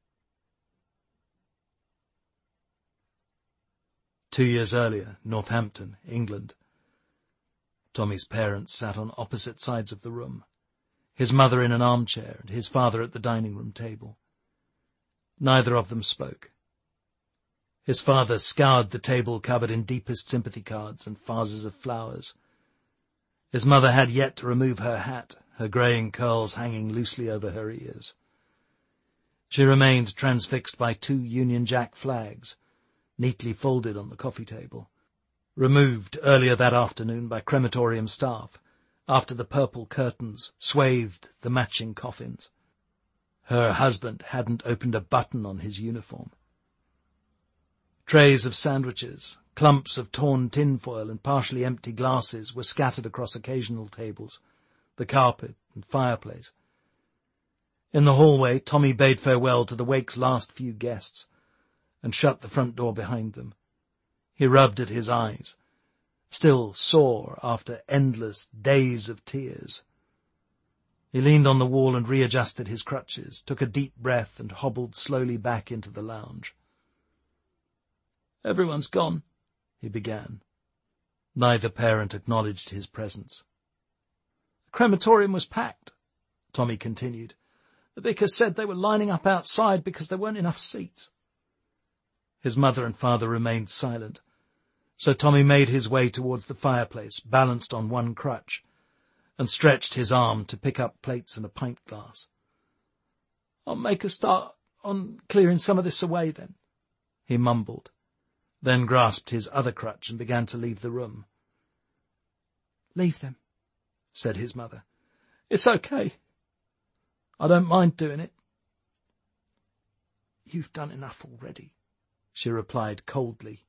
Two years earlier, Northampton, England. Tommy's parents sat on opposite sides of the room, his mother in an armchair and his father at the dining-room table. Neither of them spoke. His father scoured the table covered in deepest sympathy cards and vases of flowers. His mother had yet to remove her hat, her greying curls hanging loosely over her ears. She remained transfixed by two Union Jack flags, neatly folded on the coffee table, removed earlier that afternoon by crematorium staff, after the purple curtains swathed the matching coffins. Her husband hadn't opened a button on his uniform. Trays of sandwiches, clumps of torn tinfoil and partially empty glasses were scattered across occasional tables, the carpet and fireplace. In the hallway, Tommy bade farewell to the wake's last few guests and shut the front door behind them. He rubbed at his eyes, still sore after endless days of tears. He leaned on the wall and readjusted his crutches, took a deep breath and hobbled slowly back into the lounge. "Everyone's gone," he began. Neither parent acknowledged his presence. "The crematorium was packed," Tommy continued. "The vicar said they were lining up outside because there weren't enough seats." His mother and father remained silent, so Tommy made his way towards the fireplace, balanced on one crutch, and stretched his arm to pick up plates and a pint glass. "I'll make a start on clearing some of this away, then," he mumbled, then grasped his other crutch and began to leave the room. "Leave them," said his mother. "It's okay. I don't mind doing it." "You've done enough already," she replied coldly.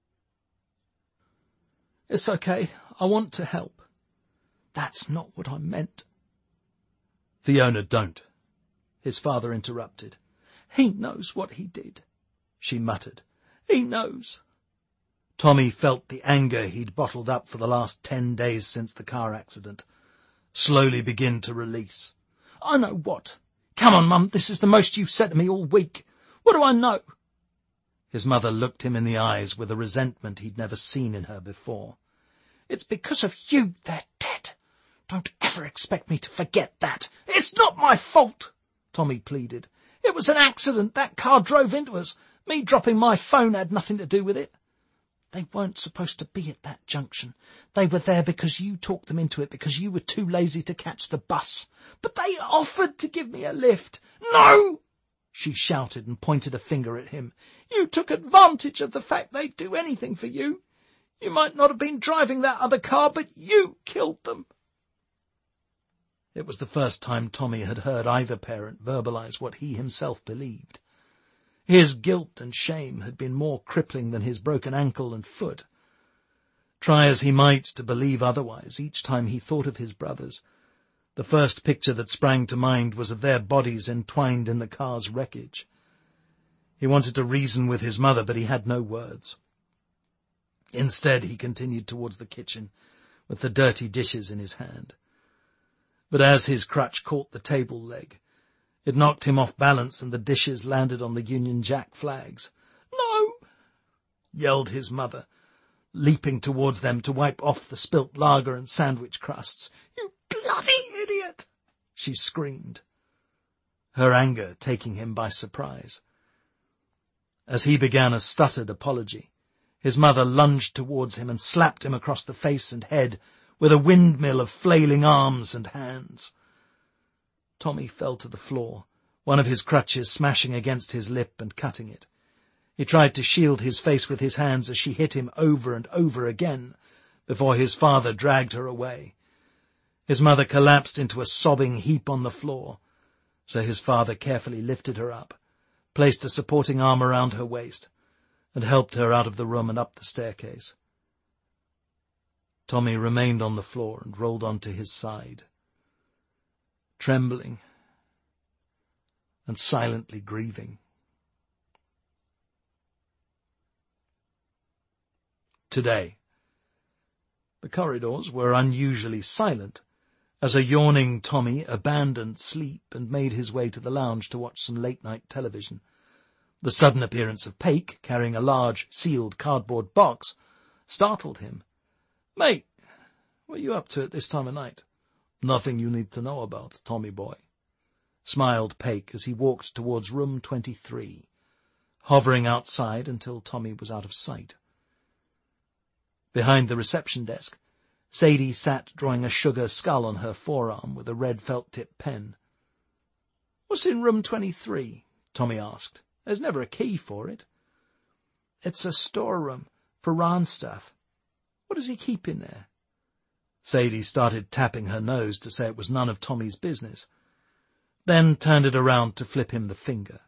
"It's okay. I want to help." "That's not what I meant." "Fiona, don't," his father interrupted. "He knows what he did," she muttered. "He knows." Tommy felt the anger he'd bottled up for the last ten days since the car accident, slowly begin to release. "I know what? Come on, Mum, this is the most you've said to me all week. What do I know?" His mother looked him in the eyes with a resentment he'd never seen in her before. "It's because of you they're dead. Don't ever expect me to forget that. It's not my fault," Tommy pleaded. "It was an accident. That car drove into us. Me dropping my phone had nothing to do with it. They weren't supposed to be at that junction. They were there because you talked them into it, because you were too lazy to catch the bus. But they offered to give me a lift." "No!" she shouted and pointed a finger at him. "You took advantage of the fact they'd do anything for you. You might not have been driving that other car, but you killed them." It was the first time Tommy had heard either parent verbalise what he himself believed. His guilt and shame had been more crippling than his broken ankle and foot. Try as he might to believe otherwise, each time he thought of his brothers, the first picture that sprang to mind was of their bodies entwined in the car's wreckage. He wanted to reason with his mother, but he had no words. Instead, he continued towards the kitchen, with the dirty dishes in his hand. But as his crutch caught the table leg, it knocked him off balance and the dishes landed on the Union Jack flags. "No!" yelled his mother, leaping towards them to wipe off the spilt lager and sandwich crusts. "You bloody idiot!" she screamed, her anger taking him by surprise. As he began a stuttered apology, his mother lunged towards him and slapped him across the face and head with a windmill of flailing arms and hands. Tommy fell to the floor, one of his crutches smashing against his lip and cutting it. He tried to shield his face with his hands as she hit him over and over again before his father dragged her away. His mother collapsed into a sobbing heap on the floor, so his father carefully lifted her up, placed a supporting arm around her waist, and helped her out of the room and up the staircase. Tommy remained on the floor and rolled onto his side, trembling and silently grieving. Today, the corridors were unusually silent, as a yawning Tommy abandoned sleep and made his way to the lounge to watch some late-night television. The sudden appearance of Paik, carrying a large, sealed cardboard box, startled him. "Mate, what are you up to at this time of night?" "Nothing you need to know about, Tommy boy," smiled Paik as he walked towards room twenty-three, hovering outside until Tommy was out of sight. Behind the reception desk, Sadie sat drawing a sugar skull on her forearm with a red felt-tip pen. "What's in room twenty-three?" Tommy asked. "There's never a key for it." "It's a storeroom for Ron's stuff. What does he keep in there?" Sadie started tapping her nose to say it was none of Tommy's business, then turned it around to flip him the finger.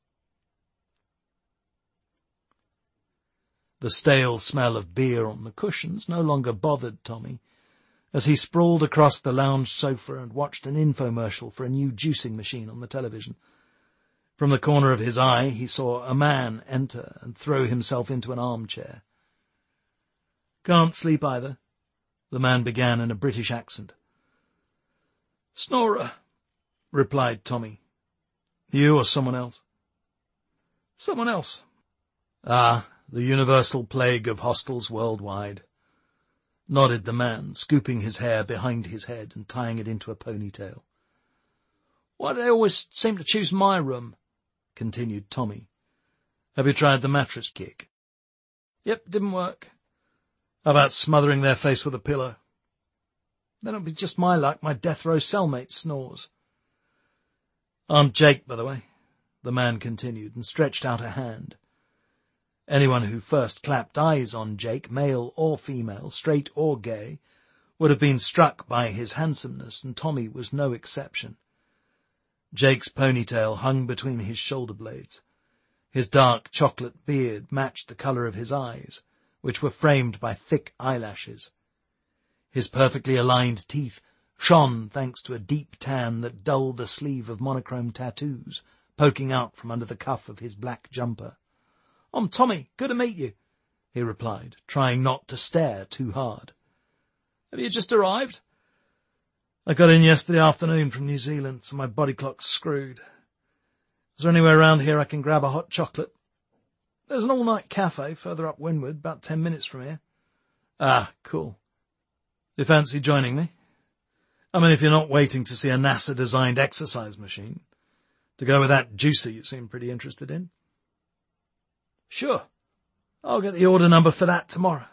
The stale smell of beer on the cushions no longer bothered Tommy, as he sprawled across the lounge sofa and watched an infomercial for a new juicing machine on the television. From the corner of his eye, he saw a man enter and throw himself into an armchair. "Can't sleep either," the man began in a British accent. "Snorer," replied Tommy. "You or someone else?" "Someone else." "Ah, the universal plague of hostels worldwide," nodded the man, scooping his hair behind his head and tying it into a ponytail. "Why do they always seem to choose my room?" continued Tommy. "Have you tried the mattress kick?" "Yep, didn't work." "How about smothering their face with a pillow?" "Then it'll be just my luck my death row cellmate snores." "I'm Jake, by the way," the man continued, and stretched out a hand. Anyone who first clapped eyes on Jake, male or female, straight or gay, would have been struck by his handsomeness, and Tommy was no exception. Jake's ponytail hung between his shoulder blades. His dark chocolate beard matched the colour of his eyes, which were framed by thick eyelashes. His perfectly aligned teeth shone thanks to a deep tan that dulled the sleeve of monochrome tattoos poking out from under the cuff of his black jumper. "I'm Tommy. Good to meet you," he replied, trying not to stare too hard. "Have you just arrived?" I got in yesterday afternoon from New Zealand, so my body clock's screwed. Is there anywhere around here I can grab a hot chocolate? There's an all-night cafe further up Windward, about ten minutes from here. Ah, cool. Do you fancy joining me? I mean, if you're not waiting to see a NASA-designed exercise machine. To go with that juicer you seem pretty interested in. Sure. I'll get the order number for that tomorrow.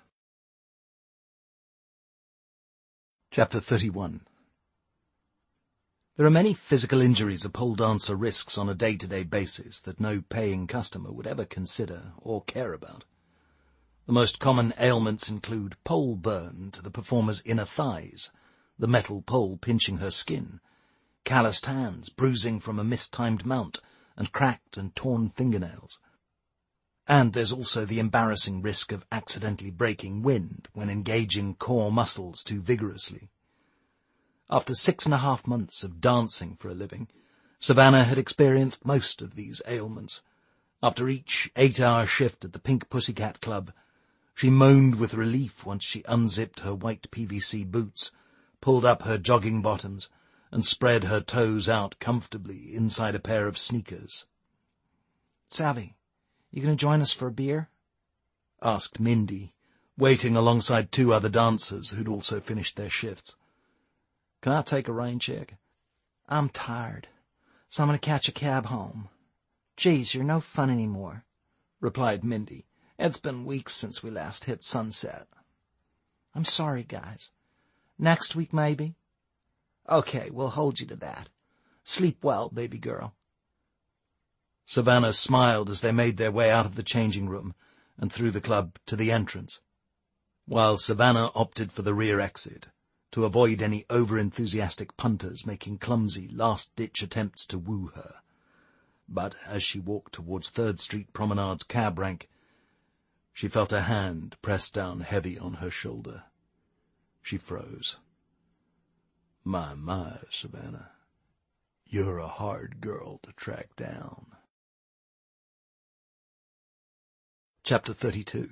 Chapter thirty-one. There are many physical injuries a pole dancer risks on a day-to-day basis that no paying customer would ever consider or care about. The most common ailments include pole burn to the performer's inner thighs, the metal pole pinching her skin, calloused hands, bruising from a mistimed mount, and cracked and torn fingernails. And there's also the embarrassing risk of accidentally breaking wind when engaging core muscles too vigorously. After six and a half months of dancing for a living, Savannah had experienced most of these ailments. After each eight-hour shift at the Pink Pussycat Club, she moaned with relief once she unzipped her white P V C boots, pulled up her jogging bottoms, and spread her toes out comfortably inside a pair of sneakers. "Savvy, you going to join us for a beer?" asked Mindy, waiting alongside two other dancers who'd also finished their shifts. "Can I take a rain check?" "I'm tired, so I'm going to catch a cab home." "Geez, you're no fun anymore," replied Mindy. "It's been weeks since we last hit Sunset." "I'm sorry, guys. Next week, maybe?" "Okay, we'll hold you to that. Sleep well, baby girl." Savannah smiled as they made their way out of the changing room and through the club to the entrance, while Savannah opted for the rear exit, to avoid any over-enthusiastic punters making clumsy, last-ditch attempts to woo her. But as she walked towards Third Street Promenade's cab rank, she felt a hand press down heavy on her shoulder. She froze. My, my, Savannah, you're a hard girl to track down. Chapter thirty-two.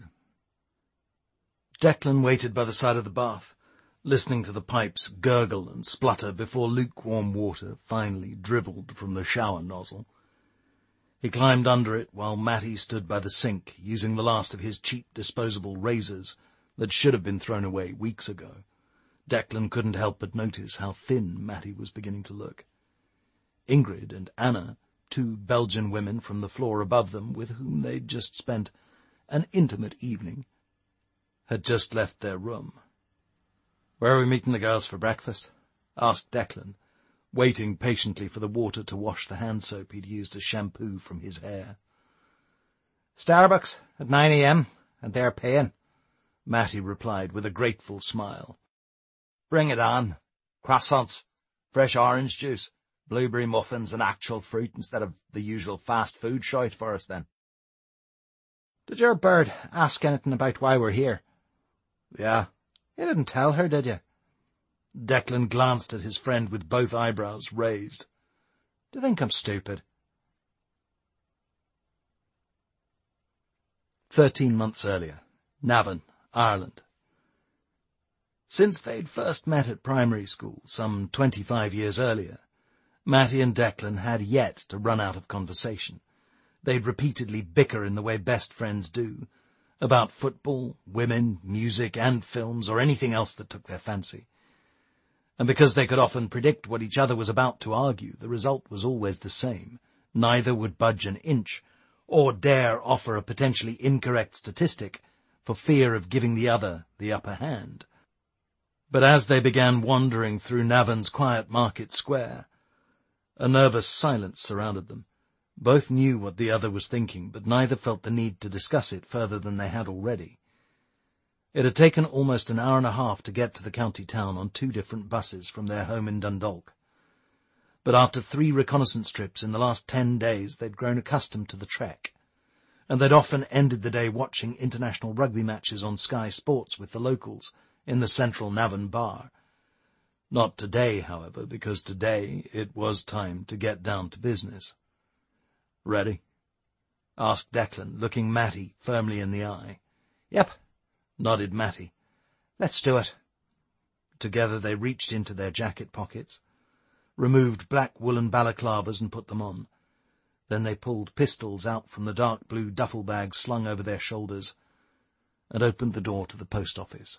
Declan waited by the side of the bath, listening to the pipes gurgle and splutter before lukewarm water finally dribbled from the shower nozzle. He climbed under it while Matty stood by the sink, using the last of his cheap disposable razors that should have been thrown away weeks ago. Declan couldn't help but notice how thin Matty was beginning to look. Ingrid and Anna, two Belgian women from the floor above them with whom they'd just spent an intimate evening, had just left their room. "Where are we meeting the girls for breakfast?" asked Declan, waiting patiently for the water to wash the hand soap he'd used as shampoo from his hair. "Starbucks at nine a m, and they're paying," Matty replied with a grateful smile. "Bring it on. Croissants, fresh orange juice, blueberry muffins and actual fruit instead of the usual fast food shite for us then." "Did your bird ask anything about why we're here?" "Yeah. You didn't tell her, did you?" Declan glanced at his friend with both eyebrows raised. "Do you think I'm stupid?" Thirteen months earlier, Navan, Ireland. Since they'd first met at primary school, some twenty-five years earlier, Matty and Declan had yet to run out of conversation. They'd repeatedly bicker in the way best friends do, about football, women, music, and films, or anything else that took their fancy. And because they could often predict what each other was about to argue, the result was always the same. Neither would budge an inch, or dare offer a potentially incorrect statistic, for fear of giving the other the upper hand. But as they began wandering through Navan's quiet market square, a nervous silence surrounded them. Both knew what the other was thinking, but neither felt the need to discuss it further than they had already. It had taken almost an hour and a half to get to the county town on two different buses from their home in Dundalk. But after three reconnaissance trips in the last ten days, they'd grown accustomed to the trek, and they'd often ended the day watching international rugby matches on Sky Sports with the locals in the central Navan bar. Not today, however, because today it was time to get down to business. "Ready?" asked Declan, looking Matty firmly in the eye. "Yep," nodded Matty. "Let's do it." Together they reached into their jacket pockets, removed black woolen balaclavas and put them on. Then they pulled pistols out from the dark blue duffel bags slung over their shoulders and opened the door to the post office.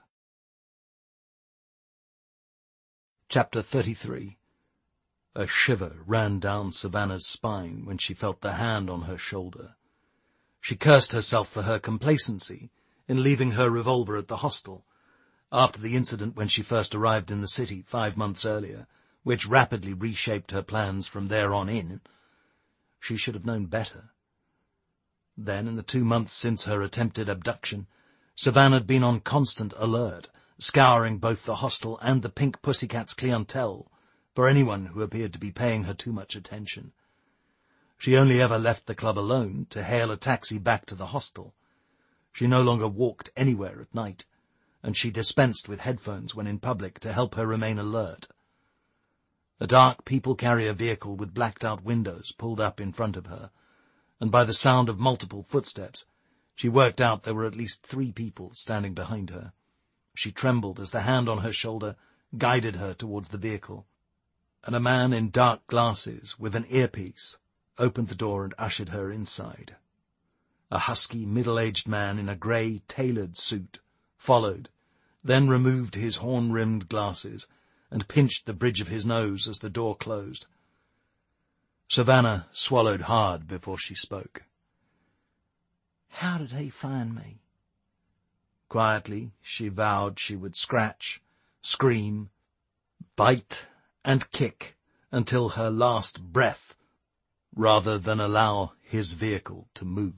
Chapter thirty-three. A shiver ran down Savannah's spine when she felt the hand on her shoulder. She cursed herself for her complacency in leaving her revolver at the hostel, after the incident when she first arrived in the city five months earlier, which rapidly reshaped her plans from there on in. She should have known better. Then, in the two months since her attempted abduction, Savannah had been on constant alert, scouring both the hostel and the Pink Pussycat's clientele for anyone who appeared to be paying her too much attention. She only ever left the club alone to hail a taxi back to the hostel. She no longer walked anywhere at night, and she dispensed with headphones when in public to help her remain alert. A dark people-carrier vehicle with blacked-out windows pulled up in front of her, and by the sound of multiple footsteps, she worked out there were at least three people standing behind her. She trembled as the hand on her shoulder guided her towards the vehicle, and a man in dark glasses with an earpiece opened the door and ushered her inside. A husky, middle-aged man in a grey, tailored suit followed, then removed his horn-rimmed glasses and pinched the bridge of his nose as the door closed. Savannah swallowed hard before she spoke. "How did he find me?" Quietly, she vowed she would scratch, scream, bite, and kick until her last breath, rather than allow his vehicle to move.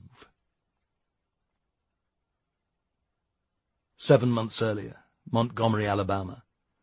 Seven months earlier, Montgomery, Alabama.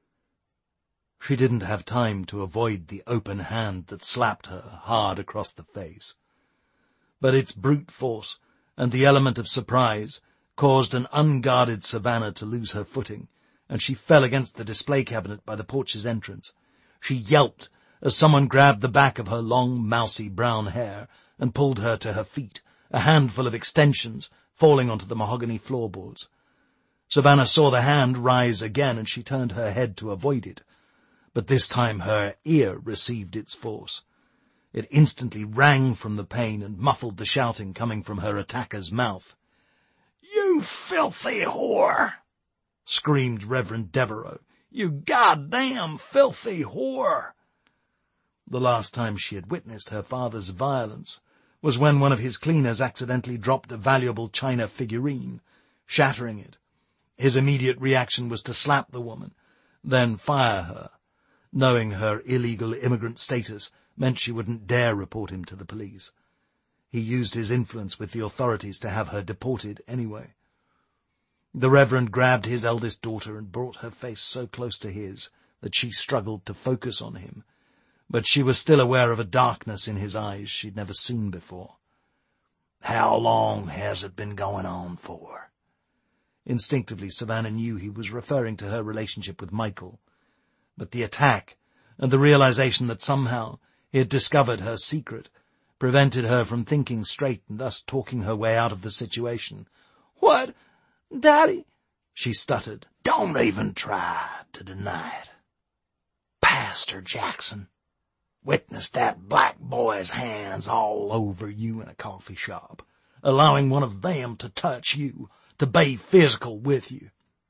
She didn't have time to avoid the open hand that slapped her hard across the face. But its brute force and the element of surprise caused an unguarded Savannah to lose her footing, and she fell against the display cabinet by the porch's entrance. She yelped as someone grabbed the back of her long, mousy brown hair and pulled her to her feet, a handful of extensions falling onto the mahogany floorboards. Savannah saw the hand rise again, and she turned her head to avoid it. But this time her ear received its force. It instantly rang from the pain and muffled the shouting coming from her attacker's mouth. "You filthy whore!" screamed Reverend Devereaux. "You goddamn filthy whore!" The last time she had witnessed her father's violence was when one of his cleaners accidentally dropped a valuable china figurine, shattering it. His immediate reaction was to slap the woman, then fire her, knowing her illegal immigrant status meant she wouldn't dare report him to the police. He used his influence with the authorities to have her deported anyway. The Reverend grabbed his eldest daughter and brought her face so close to his that she struggled to focus on him, but she was still aware of a darkness in his eyes she'd never seen before. "How long has it been going on for?" Instinctively, Savannah knew he was referring to her relationship with Michael, but the attack and the realization that somehow he had discovered her secret prevented her from thinking straight and thus talking her way out of the situation. "What, Daddy?" she stuttered. "Don't even try to deny it. Pastor Jackson witnessed that black boy's hands all over you in a coffee shop, allowing one of them to touch you, to be physical with you.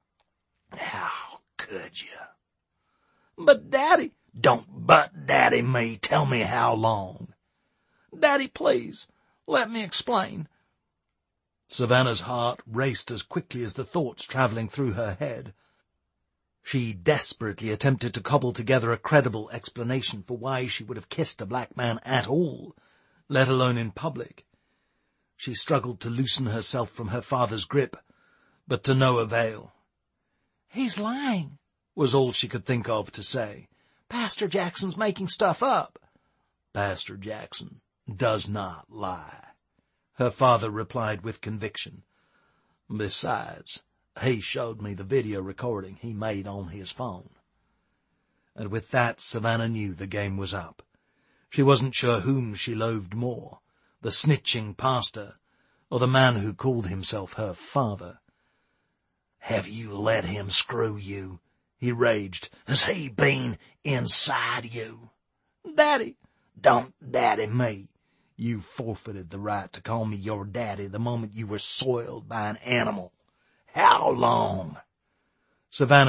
How could you?" "But, Daddy—" "Don't but Daddy me. Tell me how long." "Daddy, please, let me explain." Savannah's heart raced as quickly as the thoughts travelling through her head. She desperately attempted to cobble together a credible explanation for why she would have kissed a black man at all, let alone in public. She struggled to loosen herself from her father's grip, but to no avail. "He's lying," was all she could think of to say. "Pastor Jackson's making stuff up." "Pastor Jackson does not lie," her father replied with conviction. "Besides, he showed me the video recording he made on his phone." And with that, Savannah knew the game was up. She wasn't sure whom she loathed more, the snitching pastor or the man who called himself her father. "Have you let him screw you?" he raged. Has he been inside you? Daddy, don't daddy me. You forfeited the right to call me your daddy the moment you were soiled by an animal. How long? Savannah